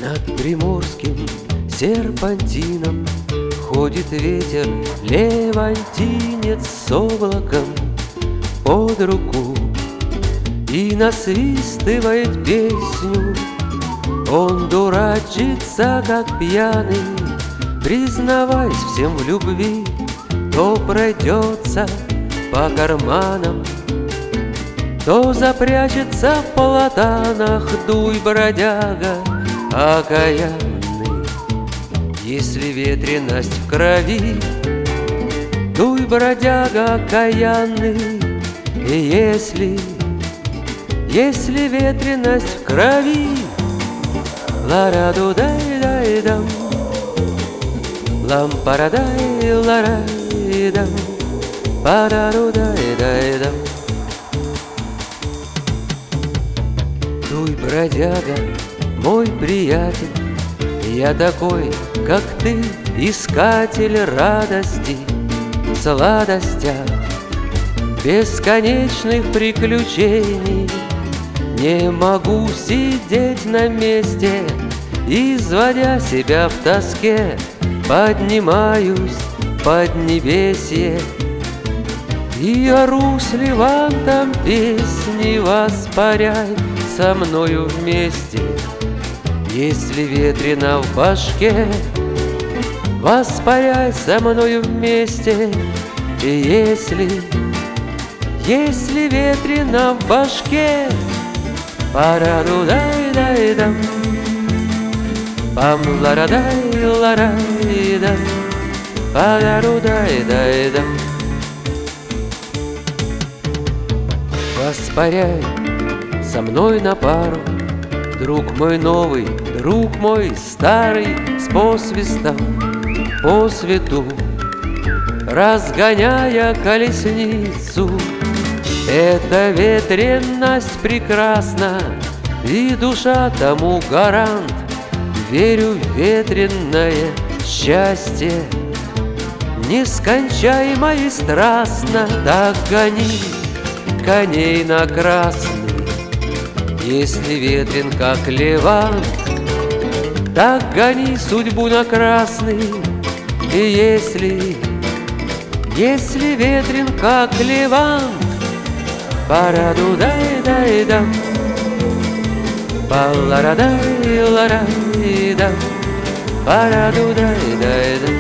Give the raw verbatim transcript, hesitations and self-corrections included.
Над приморским серпантином ходит ветер, левантинец с облаком под руку, и насвистывает песню. Он дурачится, как пьяный, признаваясь всем в любви, то пройдется по карманам, то запрячется в платанах. Дуй, бродяга окаянный, если ветреность в крови. Дуй, бродяга окаянный, и если, если ветреность в крови. Ла-ра-ду-дай-дай-дам, лам-пара-дай, ла-рай-дам, пара-ру-дай-дай-дам. Дуй, бродяга, мой приятель, я такой, как ты, искатель радости, сладостях, бесконечных приключений. Не могу сидеть на месте, изводя себя в тоске, поднимаюсь под небесье и ору с Левантом песни. Воспаряй со мною вместе, если ветрено в башке. Воспаряй со мною вместе, и если, если ветрено в башке. Пара-ду-дай-дай-дам, пам-ла-ра-дай-ла-рай-дам, пара-ду-дай-дай-дам. Воспаряй со мной на пару, друг мой новый, друг мой старый, с посвистом по свету, разгоняя колесницу. Эта ветренность прекрасна, и душа тому гарант. Верю в ветреное счастье, нескончаемо и страстно. Так гони коней на красный, если ветрен, как Левант. Так гони судьбу на красный, и если, если ветрен, как Левант. Пара-ду-дай-дай-дам, па-ла-ра-дай-ла-рай-дам, пара-ду-дай-дай-дам.